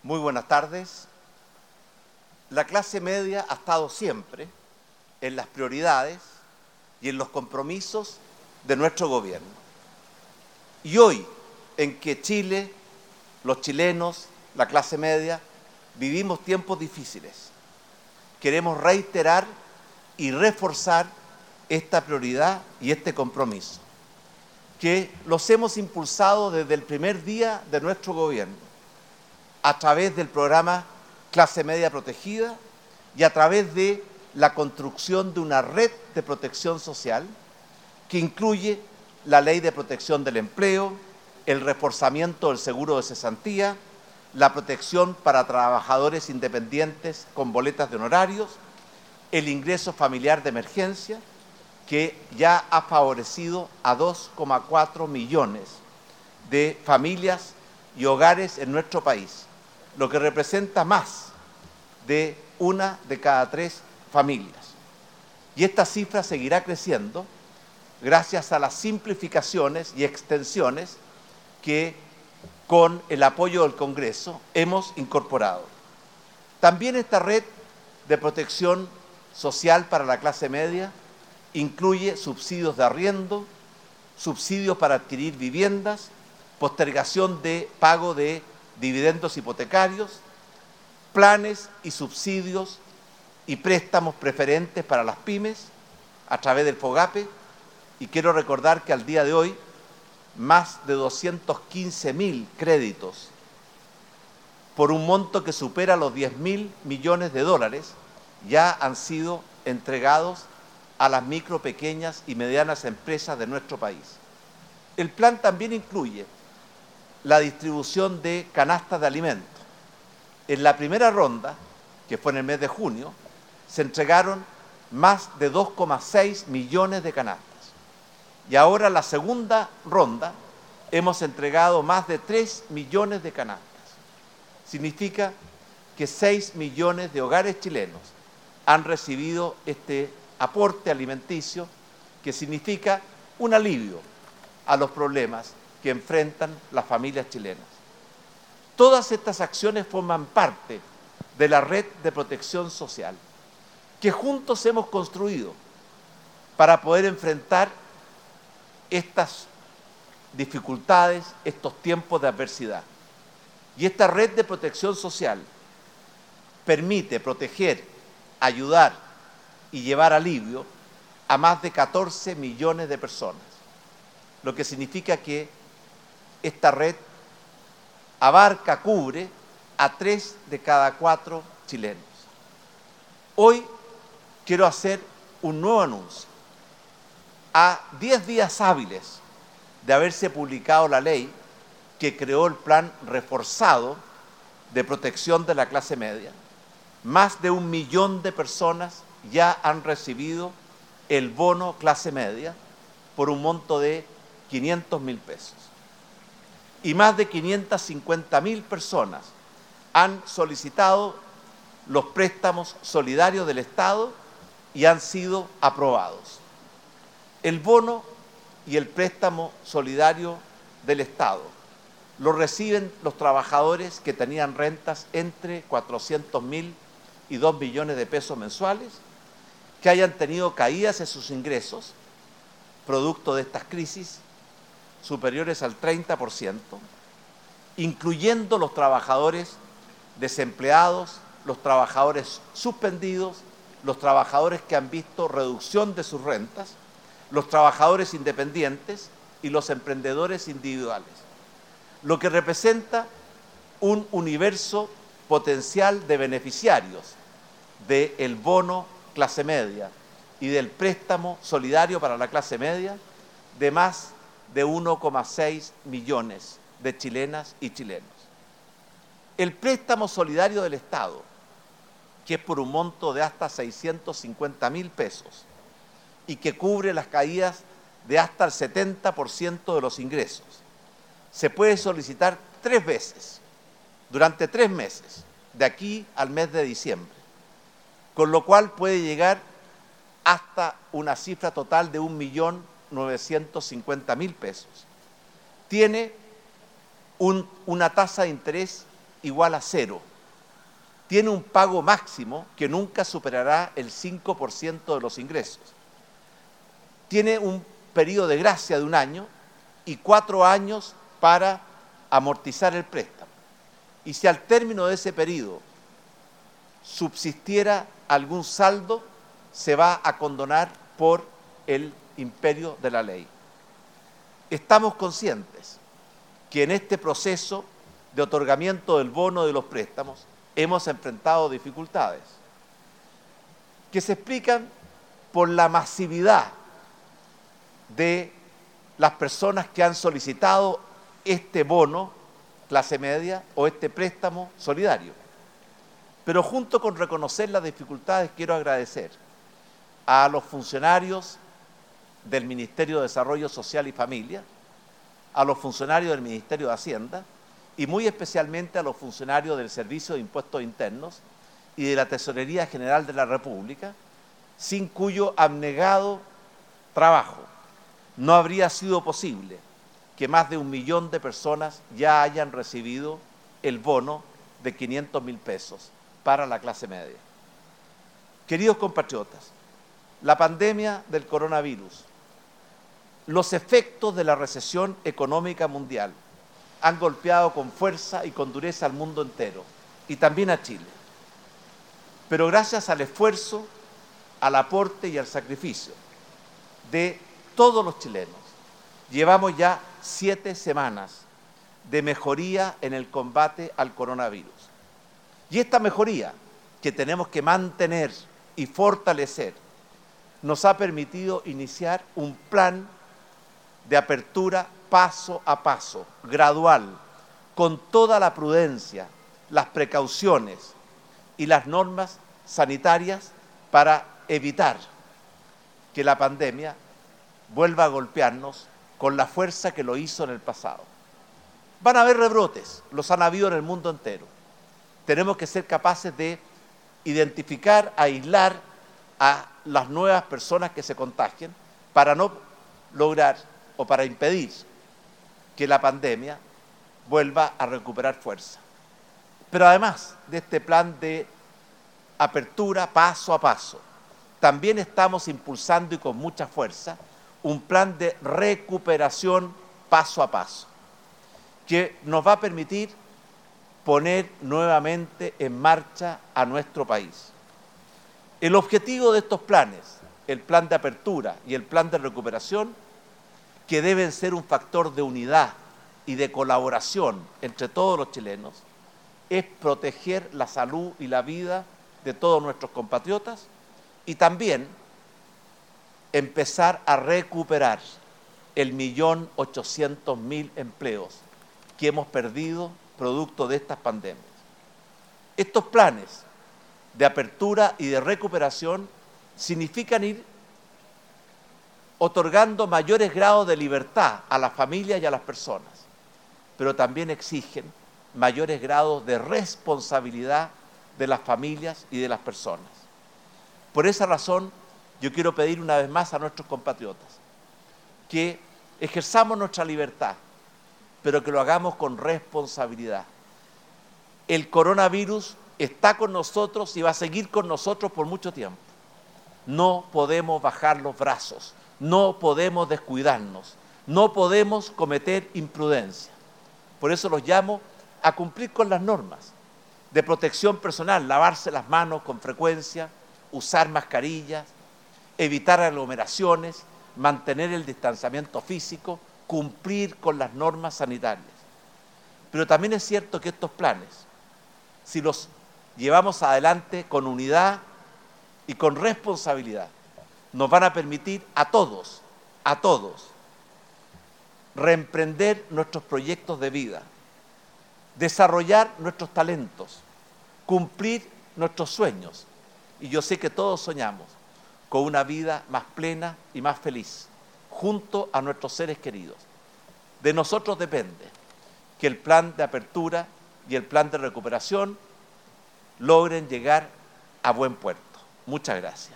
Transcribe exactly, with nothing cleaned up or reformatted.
Muy buenas tardes. La clase media ha estado siempre en las prioridades y en los compromisos de nuestro gobierno. Y hoy, en que Chile, los chilenos, la clase media, vivimos tiempos difíciles, queremos reiterar y reforzar esta prioridad y este compromiso, que los hemos impulsado desde el primer día de nuestro gobierno, a través del programa Clase Media Protegida y a través de la construcción de una red de protección social que incluye la Ley de Protección del Empleo, el reforzamiento del seguro de cesantía, la protección para trabajadores independientes con boletas de honorarios, el ingreso familiar de emergencia, que ya ha favorecido a dos coma cuatro millones de familias y hogares en nuestro país, lo que representa más de una de cada tres familias. Y esta cifra seguirá creciendo gracias a las simplificaciones y extensiones que, con el apoyo del Congreso, hemos incorporado. También esta red de protección social para la clase media incluye subsidios de arriendo, subsidios para adquirir viviendas, postergación de pago de dividendos hipotecarios, planes y subsidios y préstamos preferentes para las pymes a través del FOGAPE, y quiero recordar que al día de hoy más de doscientos quince mil créditos por un monto que supera los diez mil millones de dólares ya han sido entregados a las micro, pequeñas y medianas empresas de nuestro país. El plan también incluye la distribución de canastas de alimentos. En la primera ronda, que fue en el mes de junio, se entregaron más de dos coma seis millones de canastas. Y ahora, en la segunda ronda, hemos entregado más de tres millones de canastas. Significa que seis millones de hogares chilenos han recibido este aporte alimenticio, que significa un alivio a los problemas que enfrentan las familias chilenas. Todas estas acciones forman parte de la red de protección social que juntos hemos construido para poder enfrentar estas dificultades, estos tiempos de adversidad. Y esta red de protección social permite proteger, ayudar y llevar alivio a más de catorce millones de personas, lo que significa que esta red abarca, cubre a tres de cada cuatro chilenos. Hoy quiero hacer un nuevo anuncio. A diez días hábiles de haberse publicado la ley que creó el plan reforzado de protección de la clase media, más de un millón de personas ya han recibido el bono clase media por un monto de quinientos mil pesos. Y más de quinientas cincuenta mil personas han solicitado los préstamos solidarios del Estado y han sido aprobados. El bono y el préstamo solidario del Estado lo reciben los trabajadores que tenían rentas entre cuatrocientos mil y dos millones de pesos mensuales, que hayan tenido caídas en sus ingresos, producto de estas crisis, superiores al treinta por ciento, incluyendo los trabajadores desempleados, los trabajadores suspendidos, los trabajadores que han visto reducción de sus rentas, los trabajadores independientes y los emprendedores individuales, lo que representa un universo potencial de beneficiarios del bono clase media y del préstamo solidario para la clase media de más de uno coma seis millones de chilenas y chilenos. El préstamo solidario del Estado, que es por un monto de hasta seiscientos cincuenta mil pesos y que cubre las caídas de hasta el setenta por ciento de los ingresos, se puede solicitar tres veces durante tres meses, de aquí al mes de diciembre, con lo cual puede llegar hasta una cifra total de un millón novecientos cincuenta mil pesos. Tiene un, una tasa de interés igual a cero. Tiene un pago máximo que nunca superará el cinco por ciento de los ingresos. Tiene un periodo de gracia de un año y cuatro años para amortizar el préstamo. Y si al término de ese periodo subsistiera algún saldo, se va a condonar por el imperio de la ley. Estamos conscientes que en este proceso de otorgamiento del bono de los préstamos hemos enfrentado dificultades que se explican por la masividad de las personas que han solicitado este bono clase media o este préstamo solidario. Pero junto con reconocer las dificultades, quiero agradecer a los funcionarios del Ministerio de Desarrollo Social y Familia, a los funcionarios del Ministerio de Hacienda y muy especialmente a los funcionarios del Servicio de Impuestos Internos y de la Tesorería General de la República, sin cuyo abnegado trabajo no habría sido posible que más de un millón de personas ya hayan recibido el bono de quinientos mil pesos para la clase media. Queridos compatriotas, la pandemia del coronavirus, los efectos de la recesión económica mundial han golpeado con fuerza y con dureza al mundo entero y también a Chile. Pero gracias al esfuerzo, al aporte y al sacrificio de todos los chilenos, llevamos ya siete semanas de mejoría en el combate al coronavirus. Y esta mejoría que tenemos que mantener y fortalecer nos ha permitido iniciar un plan de apertura paso a paso, gradual, con toda la prudencia, las precauciones y las normas sanitarias para evitar que la pandemia vuelva a golpearnos con la fuerza que lo hizo en el pasado. Van a haber rebrotes, los han habido en el mundo entero. Tenemos que ser capaces de identificar, aislar a las nuevas personas que se contagien para no lograr o para impedir que la pandemia vuelva a recuperar fuerza. Pero además de este plan de apertura paso a paso, también estamos impulsando y con mucha fuerza un plan de recuperación paso a paso, que nos va a permitir poner nuevamente en marcha a nuestro país. El objetivo de estos planes, el plan de apertura y el plan de recuperación, que deben ser un factor de unidad y de colaboración entre todos los chilenos, es proteger la salud y la vida de todos nuestros compatriotas y también empezar a recuperar el millón ochocientos mil empleos que hemos perdido producto de estas pandemias. Estos planes de apertura y de recuperación significan ir otorgando mayores grados de libertad a las familias y a las personas, pero también exigen mayores grados de responsabilidad de las familias y de las personas. Por esa razón, yo quiero pedir una vez más a nuestros compatriotas que ejerzamos nuestra libertad, pero que lo hagamos con responsabilidad. El coronavirus está con nosotros y va a seguir con nosotros por mucho tiempo. No podemos bajar los brazos, no podemos descuidarnos, no podemos cometer imprudencia. Por eso los llamo a cumplir con las normas de protección personal, lavarse las manos con frecuencia, usar mascarillas, evitar aglomeraciones, mantener el distanciamiento físico, cumplir con las normas sanitarias. Pero también es cierto que estos planes, si los llevamos adelante con unidad y con responsabilidad, nos van a permitir a todos, a todos, reemprender nuestros proyectos de vida, desarrollar nuestros talentos, cumplir nuestros sueños. Y yo sé que todos soñamos con una vida más plena y más feliz, junto a nuestros seres queridos. De nosotros depende que el plan de apertura y el plan de recuperación logren llegar a buen puerto. Muchas gracias.